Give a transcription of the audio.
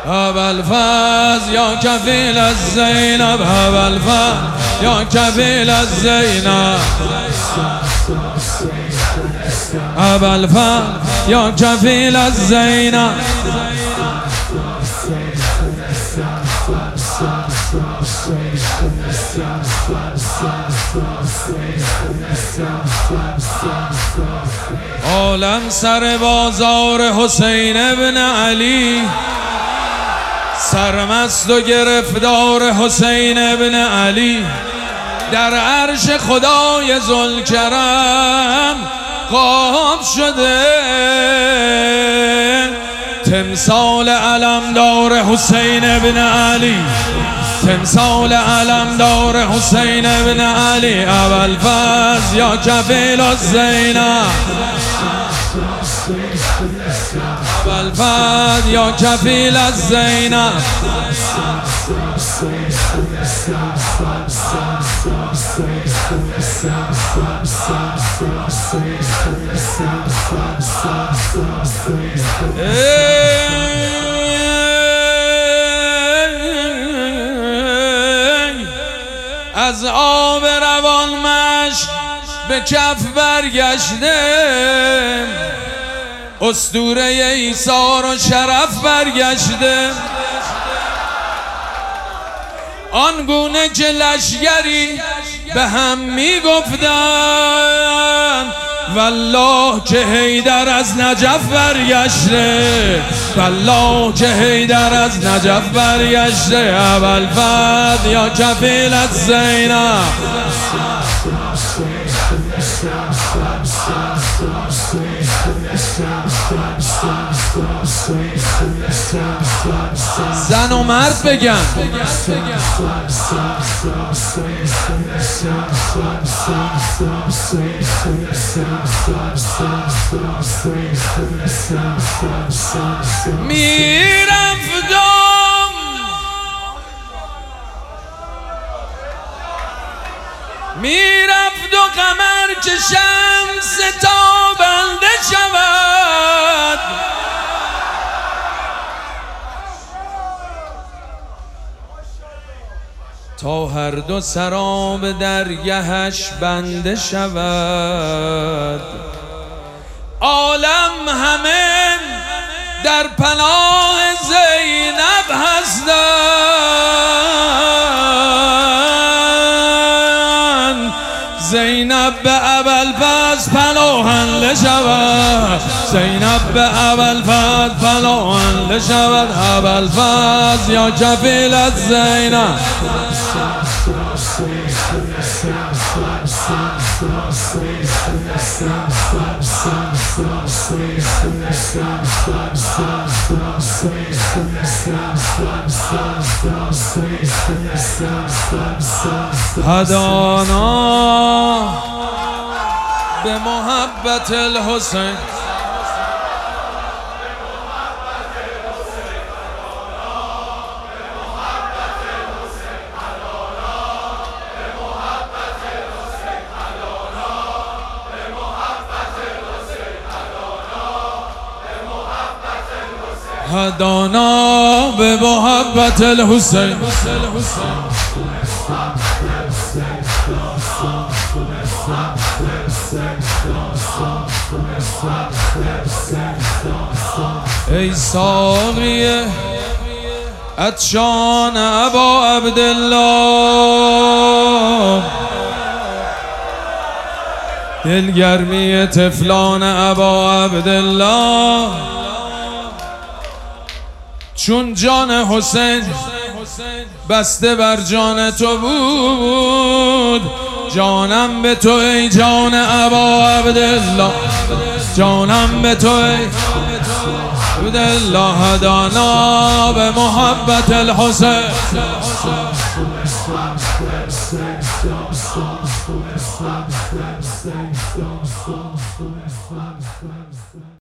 ابوالفضل یا کفیل الزینب، ابوالفضل یا کفیل الزینب، ابوالفضل یا کفیل الزینب. عالم سر بازار حسین ابن علی، سرمست و گرفتار حسین ابن علی. در عرش خدای ذوالکرم قاب شده تمثال علمدار حسین ابن علی، تمثال علمدار حسین ابن علی. ابوالفضل یا کفیل الزینب، ابوالفضل یا کفیل الزینب. از آب روان مشک به کف برگشته، اسطوره ایثار و شرف برگشته. آنگونه که لشگری به هم می گفتن، والله که حیدر از نجف برگشته، والله که حیدر از نجف برگشته. ابوالفضل یا کفیل الزینب، زن و مرد بگن. میرفت و قمر که شمس تابنده شود، تا هر دو سراب درگهش بنده شود. عالم همه در پناه زینب هستند، زینب به ابوالفضل پناهنده شود، زینب به ابوالفضل پناهنده شود. ابوالفضل یا کفیل الزینب، هدانا به محبت الحسین، هدانا به محبت الحسین. ای ساقی عطشان ابا عبدالله، دلگرمی طفلان ابا عبدالله. چون جان حسین بسته بر جان تو بود، جانم به تو ای جان ابا عبدالله، جانم به تو ای عبدالله. هدانا به محبت الحسین.